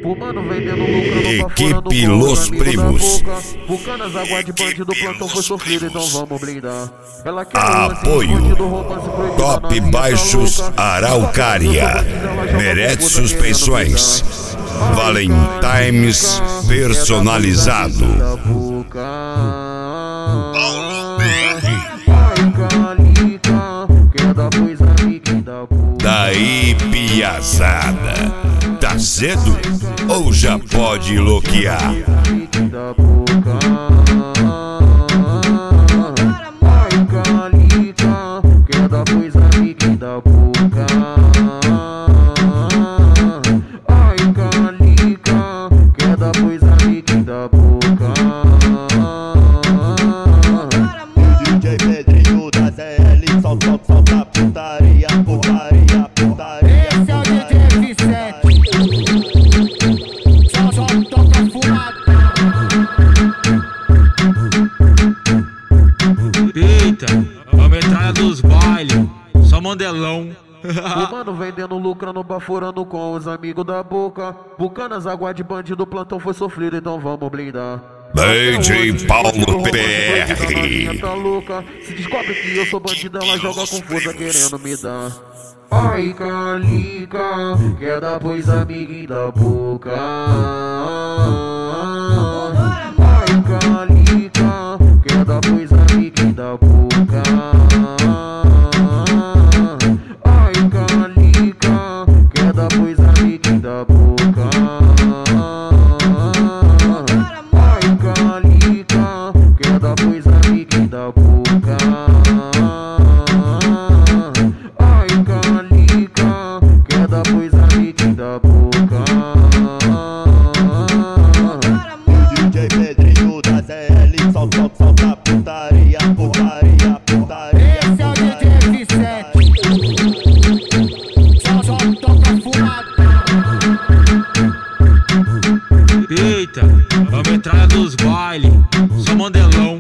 Fumando, vendendo lucro, Equipe Los Primos. Bucanas, água de bandido, plantão foi sofrido, então vamos blindar. Ela quer Apoio Top Baixos Araucária. Merece suspensões. Valentimes personalizado. Daí, piazada, tá cedo ou já pode loquear? DJ Pedrinho da ZL, solta putaria, putaria, putaria. Esse é o DJ F7. Só toca fumada. Eita, a metralha dos bailes, só mandelão. Fumando, vendendo, lucrando, baforando com os amigos da boca. Bucanas, água de bandido, plantão foi sofrido, então vamos blindar. DJ Paulo PR. Tá louca, se descobre que eu sou bandido, ela joga com força querendo me dar. Ai, calica, quer dar pois amiguinho da boca. Ai, calica, quer dar pois amiguinho da boca. Ai, calica, quer dar pois amiguinho da boca. Ai, calica, quer dar pois amiguinho da boca. Ai, calica, quer dar pois amiguinho da boca. DJ Pedrinho da ZL, solta putaria, putaria, putaria. Esse é o DJ F7. Só toca fumada. Eita, a metralha dos bailes, só mandelão.